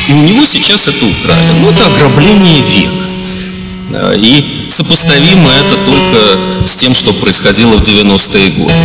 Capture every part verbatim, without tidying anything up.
И у него сейчас это украли. Ну, это ограбление века. И сопоставимо это только с тем, что происходило в девяностые годы.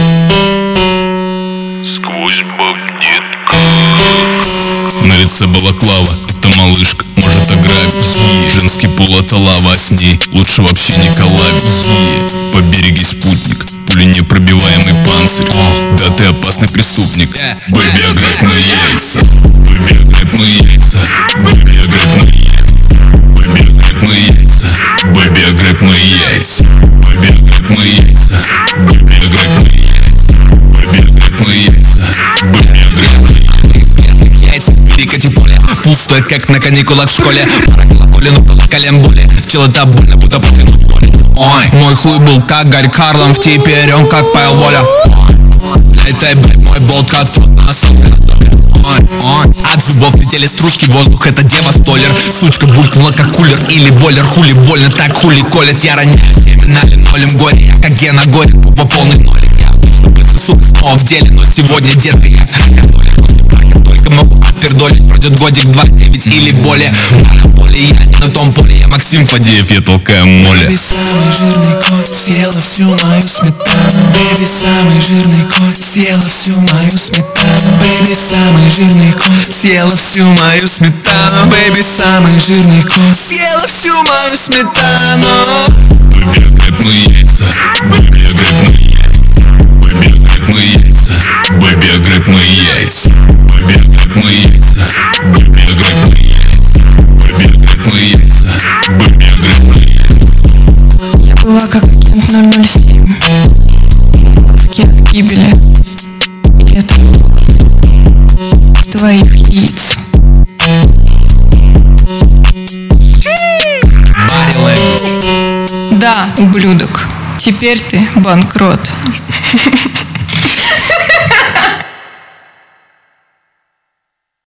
Сквозь баб-детка. На лице балаклава, это малышка может ограбить. Женский пол это лава, с ней лучше вообще не коллабить. Побереги спутник, пуленепробиваемый панцирь. Да ты опасный преступник. Бэби, ограбь мои яйца. Бэби, ограбь мои яйца. Бэби, ограбь мои яйца. Бэби, ограбь мои яйца. Бэби, ограбь мои яйца. Бэби, ограбь мои яйца. Бэби, ограбь мои яйца. Бэби, ограбь мои яйца. Бэби, ограбь мои яйца. Перекати поле, пустое, как на каникулах в школе. Парагала колено, было колен боли. Тело так больно, будто потянуть боли. Ой, мой хуй был как Гарри Харлам, теперь он как Павел Воля. Для этой блядь мой болт как тот на осадке. Ой, ой, от зубов летели стружки, воздух это дева столер. Сучка булькнула как кулер или бойлер. Хули больно, так хули колет. Я роняю семя на линолеум горе. Я как Гена Горик, по полный нолик. Я обычно быстро, сука, снова в деле. Но сегодня детка, я католик. После брака только могу отпердолить. Пройдет годик, два, девять или более. На поле я не на том поле. Я Максим Фадеев, я толкаю море. Бэби, самый жирный кот съела всю мою сметану. Бэби, самый жирный кот съела всю мою сметану. Бэби, самый жирный кот съела всю мою сметану. Бэби, самый жирный кот съела всю мою сметану. Бэби, ограбь мои яйца. Бэби, ограбь мои яйца. Бэби, ограбь мои яйца. Бэби, ограбь мои яйца. Бэби, ограбь мои яйца. Бэби, ограбь мои яйца. Бэби, ограбь мои яйца. Бэби, ограбь мои яйца. Я была как агент ноль ноль семь от гибели. Я твоих яиц. Да, ублюдок, теперь ты банкрот.